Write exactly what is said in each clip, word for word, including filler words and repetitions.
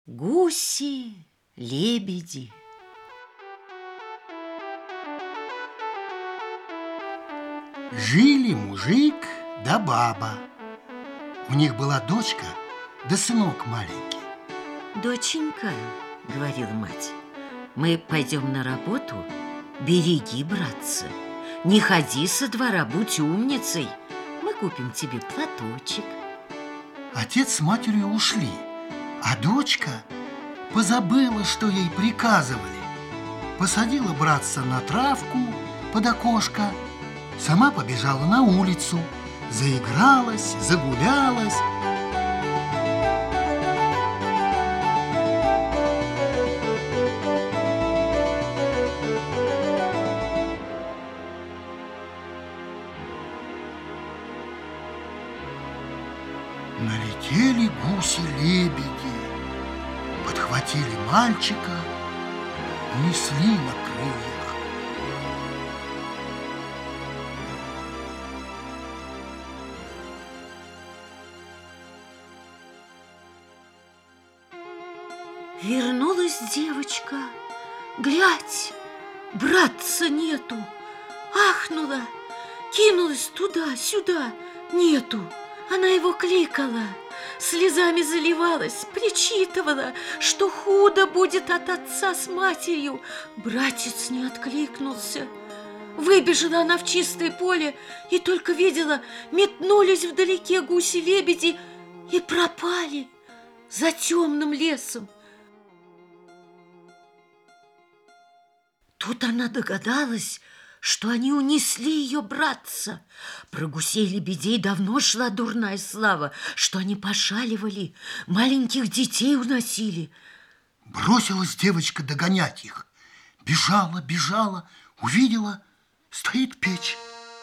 Гуси, лебеди. Жили мужик да баба. У них была дочка да сынок маленький. Доченька, говорила мать, мы пойдем на работу, береги, братца. Не ходи со двора, будь умницей. Мы купим тебе платочек. Отец с матерью ушли, а дочка позабыла, что ей приказывали. Посадила братца на травку под окошко, сама побежала на улицу, заигралась, загулялась. Налетели гуси-лебеди, подхватили мальчика, несли на крыльях. Вернулась девочка. Глядь, братца нету. Ахнула, кинулась туда-сюда. Нету. Она его кликала, слезами заливалась, причитывала, что худо будет от отца с матерью. Братец не откликнулся. Выбежала она в чистое поле и только видела, метнулись вдалеке гуси-лебеди и пропали за темным лесом. Тут она догадалась, что они унесли ее братца. Про гусей-лебедей давно шла дурная слава, что они пошаливали, маленьких детей уносили. Бросилась девочка догонять их. Бежала, бежала, увидела, стоит печь.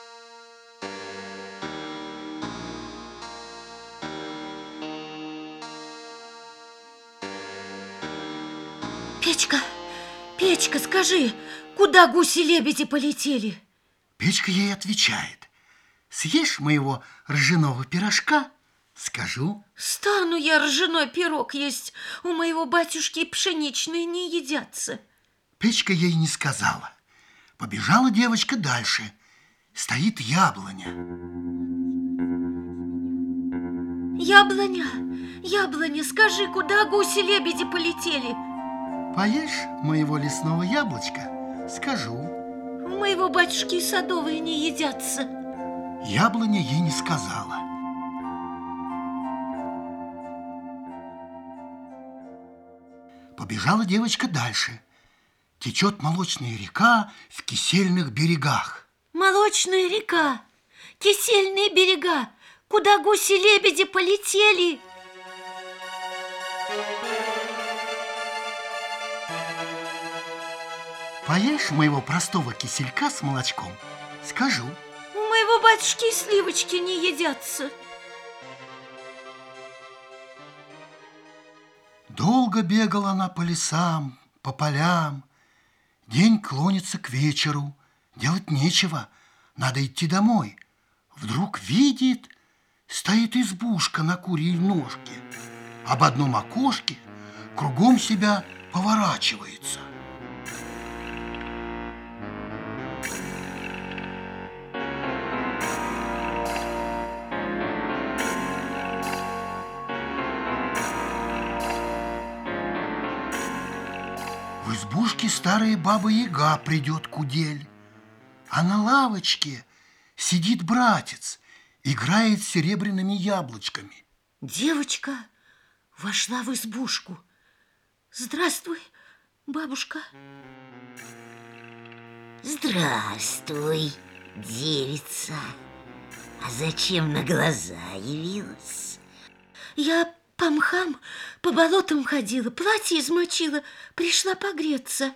Печка, Печка, скажи, куда гуси-лебеди полетели? Печка ей отвечает: съешь моего ржаного пирожка, скажу. Стану я ржаной пирог есть, у моего батюшки пшеничные не едятся. Печка ей не сказала. Побежала девочка дальше. Стоит яблоня. Яблоня, яблоня, скажи, куда гуси-лебеди полетели? Поешь моего лесного яблочка, скажу. У моего батюшки и садовые не едятся. Яблоня ей не сказала. Побежала девочка дальше. Течет молочная река в кисельных берегах. Молочная река, кисельные берега, куда гуси-лебеди полетели? Поешь моего простого киселька с молочком, скажу. У моего батюшки и сливочки не едятся. Долго бегала она по лесам, по полям. День клонится к вечеру. Делать нечего, надо идти домой. Вдруг видит, стоит избушка на курьей ножке. Об одном окошке кругом себя поворачивается. В избушке старая баба-яга придет кудель, а на лавочке сидит братец, играет серебряными яблочками. Девочка вошла в избушку. Здравствуй, бабушка. Здравствуй, девица. А зачем на глаза явилась? Я по мхам, по болотам ходила, платье измочила, пришла погреться.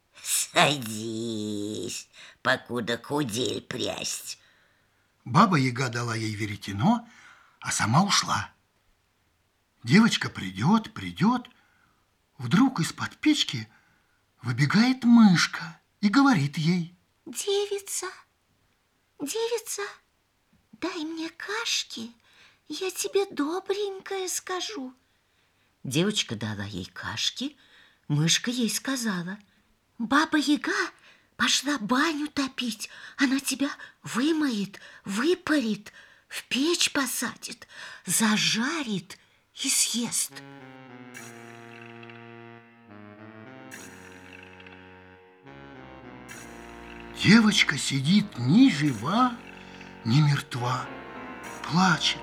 Садись, покуда кудель прясть. Баба-яга дала ей веретено, а сама ушла. Девочка придет, придет. Вдруг из-под печки выбегает мышка и говорит ей: Девица, девица, дай мне кашки, я тебе добренькое скажу. Девочка дала ей кашки, мышка ей сказала: «Баба-яга пошла баню топить, она тебя вымоет, выпарит, в печь посадит, зажарит и съест». Девочка сидит ни жива, ни мертва, плачет.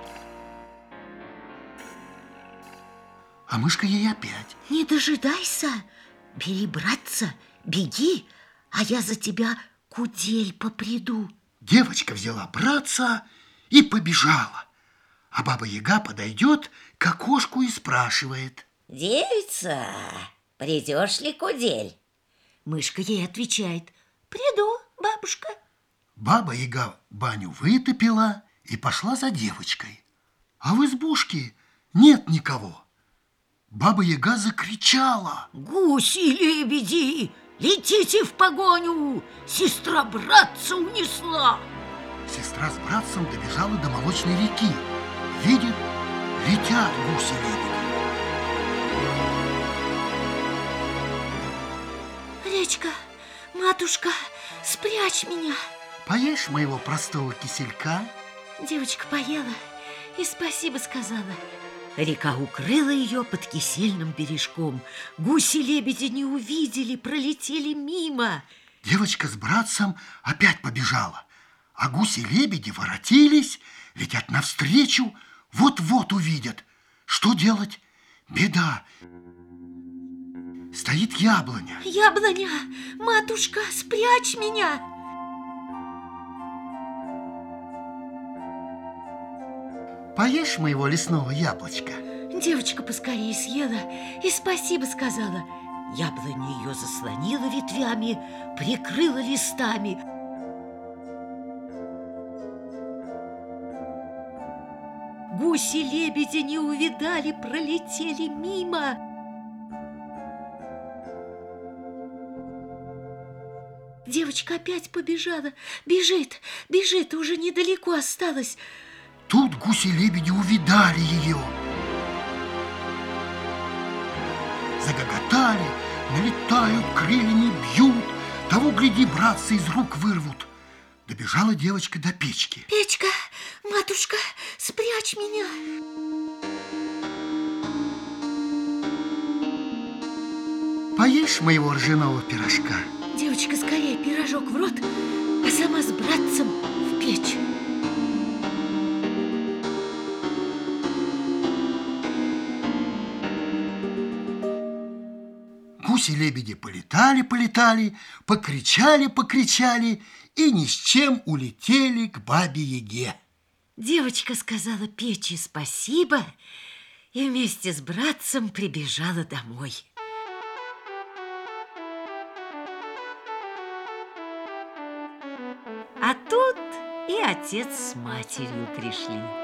А мышка ей опять: «Не дожидайся, бери, братца, беги, а я за тебя кудель поприду». Девочка взяла братца и побежала. А баба-яга подойдет к окошку и спрашивает: «Девица, придешь ли, кудель?» Мышка ей отвечает: «Приду, бабушка». Баба-яга баню вытопила и пошла за девочкой. А в избушке нет никого. Баба-яга закричала: «Гуси-лебеди, летите в погоню! Сестра братца унесла!» Сестра с братцем добежала до молочной реки. Видит, летят гуси-лебеди. «Речка, матушка, спрячь меня!» Поешь моего простого киселька? Девочка поела и спасибо сказала. Река укрыла ее под кисельным бережком. Гуси-лебеди не увидели, пролетели мимо. Девочка с братцем опять побежала, а гуси-лебеди воротились, летят навстречу, вот-вот увидят. Что делать? Беда. Стоит яблоня. «Яблоня, матушка, спрячь меня!» Поешь моего лесного яблочка? Девочка поскорее съела и спасибо сказала. Яблоня ее заслонила ветвями, прикрыла листами. Гуси-лебеди не увидали, пролетели мимо. Девочка опять побежала. Бежит, бежит, уже недалеко осталось. Тут гуси-лебеди увидали ее. Загоготали, налетают, крыльями бьют. Того, гляди, братцы из рук вырвут. Добежала девочка до печки. «Печка, матушка, спрячь меня!» Поешь моего ржаного пирожка? Девочка скорее пирожок в рот, а сама с братцем в печь. Гуси-лебеди полетали-полетали, покричали-покричали и ни с чем улетели к бабе-яге. Девочка сказала печи спасибо и вместе с братцем прибежала домой. А тут и отец с матерью пришли.